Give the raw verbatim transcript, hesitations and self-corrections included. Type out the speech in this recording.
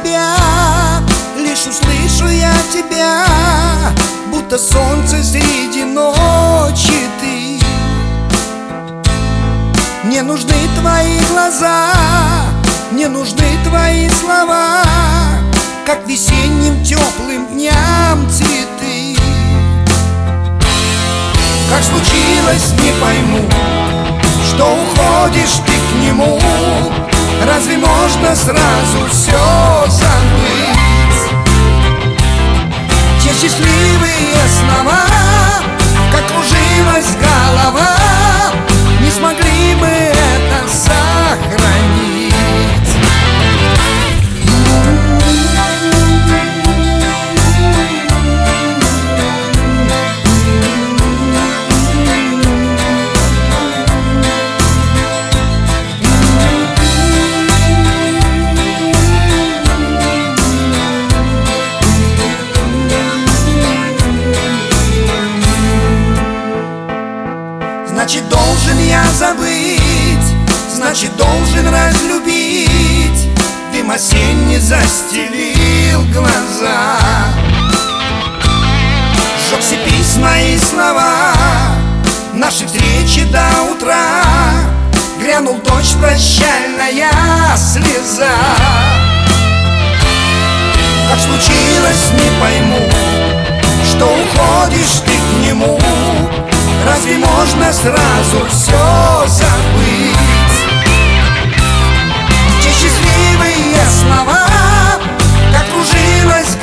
себя, лишь услышу я тебя, будто солнце среди ночи ты. Мне нужны твои глаза, мне нужны твои слова, как весенним теплым дням цветы. Как случилось, не пойму, что уходишь ты к нему. Разве можно сразу все забыть? Те счастливые слова, как кружилась голова, не смогли мы это сохранить. Значит, должен я забыть, значит, должен разлюбить. Дым осенний застелил глаза, сжег все письма и слова, наши встречи до утра. Грянул дождь, прощальная слеза. Как случилось, не пойму, что уходишь ты к нему. Разве можно сразу все забыть? Те счастливые слова, как кружилась